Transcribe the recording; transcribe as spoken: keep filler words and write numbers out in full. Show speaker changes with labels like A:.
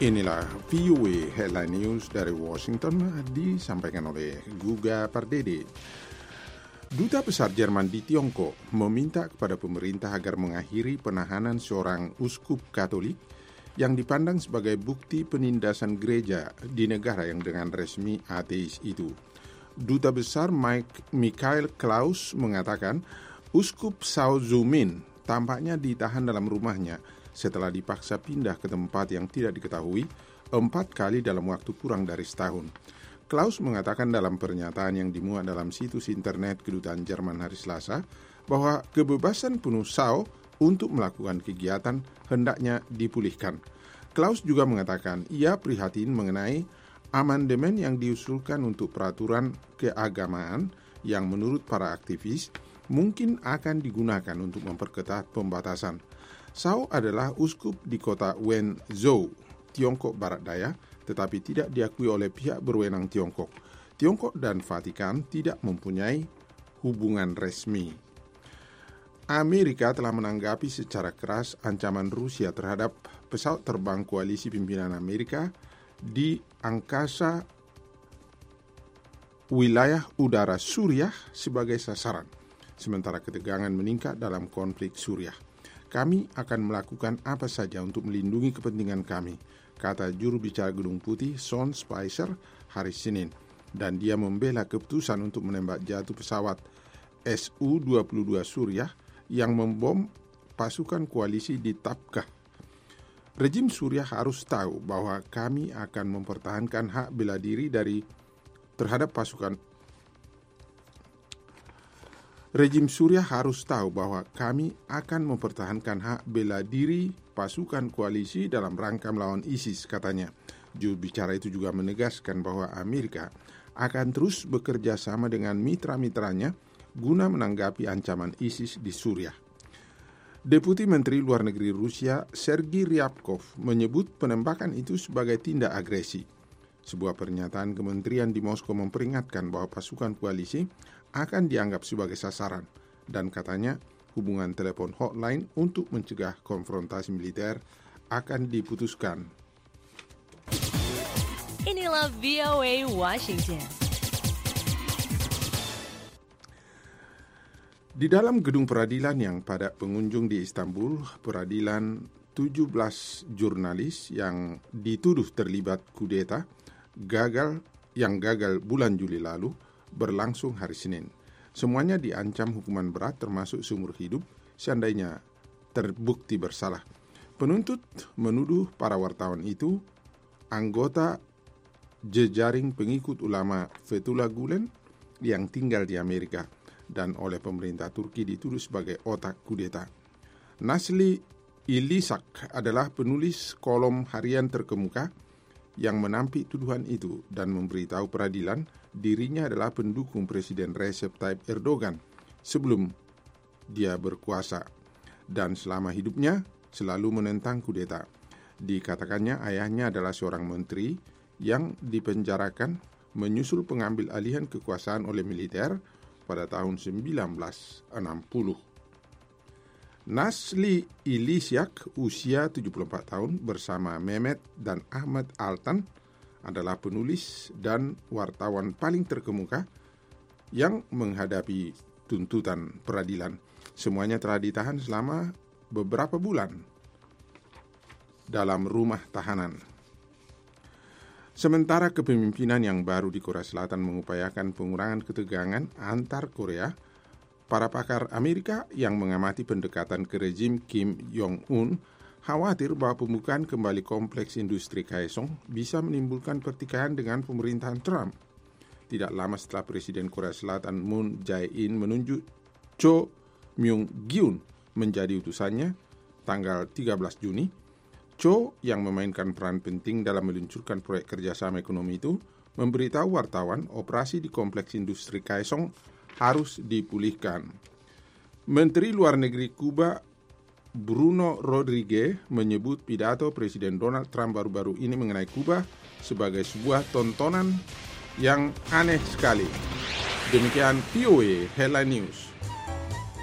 A: Inilah V O A Headline News dari Washington, disampaikan oleh Guga Pardede. Duta Besar Jerman di Tiongkok meminta kepada pemerintah agar mengakhiri penahanan seorang uskup Katolik yang dipandang sebagai bukti penindasan gereja di negara yang dengan resmi ateis itu. Duta Besar Mike Michael Klaus mengatakan uskup Sao Zumin tampaknya ditahan dalam rumahnya setelah dipaksa pindah ke tempat yang tidak diketahui empat kali dalam waktu kurang dari setahun. Klaus mengatakan dalam pernyataan yang dimuat dalam situs internet Kedutaan Jerman hari Selasa bahwa kebebasan penuh Sao untuk melakukan kegiatan hendaknya dipulihkan. Klaus juga mengatakan ia prihatin mengenai amandemen yang diusulkan untuk peraturan keagamaan yang menurut para aktivis mungkin akan digunakan untuk memperketat pembatasan. Sao adalah uskup di kota Wenzhou, Tiongkok Barat Daya, tetapi tidak diakui oleh pihak berwenang Tiongkok. Tiongkok dan Vatikan tidak mempunyai hubungan resmi. Amerika telah menanggapi secara keras ancaman Rusia terhadap pesawat terbang koalisi pimpinan Amerika di angkasa wilayah udara Suriah sebagai sasaran, sementara ketegangan meningkat dalam konflik Suriah. Kami akan melakukan apa saja untuk melindungi kepentingan kami, kata juru bicara Gedung Putih Sean Spicer hari Senin, dan dia membela keputusan untuk menembak jatuh pesawat S U dua puluh dua Suriah yang membom pasukan koalisi di Tabqah. Rejim Suriah harus tahu bahwa kami akan mempertahankan hak bela diri dari terhadap pasukan Rejim Suriah harus tahu bahwa kami akan mempertahankan hak bela diri pasukan koalisi dalam rangka melawan ISIS, katanya. Juru bicara itu juga menegaskan bahwa Amerika akan terus bekerja sama dengan mitra-mitranya guna menanggapi ancaman ISIS di Suriah. Deputi Menteri Luar Negeri Rusia Sergei Ryabkov menyebut penembakan itu sebagai tindak agresi. Sebuah pernyataan kementerian di Moskow memperingatkan bahwa pasukan koalisi akan dianggap sebagai sasaran dan katanya hubungan telepon hotline untuk mencegah konfrontasi militer akan diputuskan.
B: Inilah V O A Washington.
A: Di dalam gedung peradilan yang padat pengunjung di Istanbul, peradilan tujuh belas jurnalis yang dituduh terlibat kudeta gagal yang gagal bulan Juli lalu berlangsung hari Senin. Semuanya diancam hukuman berat termasuk seumur hidup seandainya terbukti bersalah. Penuntut menuduh para wartawan itu anggota jejaring pengikut ulama Fethullah Gulen yang tinggal di Amerika dan oleh pemerintah Turki dituduh sebagai otak kudeta. Nasli Ilisak adalah penulis kolom harian terkemuka yang menampik tuduhan itu dan memberitahu peradilan dirinya adalah pendukung Presiden Recep Tayyip Erdogan sebelum dia berkuasa dan selama hidupnya selalu menentang kudeta. Dikatakannya ayahnya adalah seorang menteri yang dipenjarakan menyusul pengambil alihan kekuasaan oleh militer pada tahun sembilan belas enam puluh. Nasli Ilisyak, usia tujuh puluh empat tahun, bersama Mehmet dan Ahmad Altan adalah penulis dan wartawan paling terkemuka yang menghadapi tuntutan peradilan. Semuanya telah ditahan selama beberapa bulan dalam rumah tahanan. Sementara kepemimpinan yang baru di Korea Selatan mengupayakan pengurangan ketegangan antar Korea, para pakar Amerika yang mengamati pendekatan ke rejim Kim Jong-un khawatir bahwa pembukaan kembali kompleks industri Kaesong bisa menimbulkan pertikaian dengan pemerintahan Trump. Tidak lama setelah Presiden Korea Selatan Moon Jae-in menunjuk Cho Myung-gyun menjadi utusannya tanggal tiga belas Juni, Cho yang memainkan peran penting dalam meluncurkan proyek kerjasama ekonomi itu memberitahu wartawan operasi di kompleks industri Kaesong harus dipulihkan. Menteri Luar Negeri Kuba Bruno Rodriguez menyebut pidato Presiden Donald Trump baru-baru ini mengenai Kuba sebagai sebuah tontonan yang aneh sekali. Demikian V O A Headline News.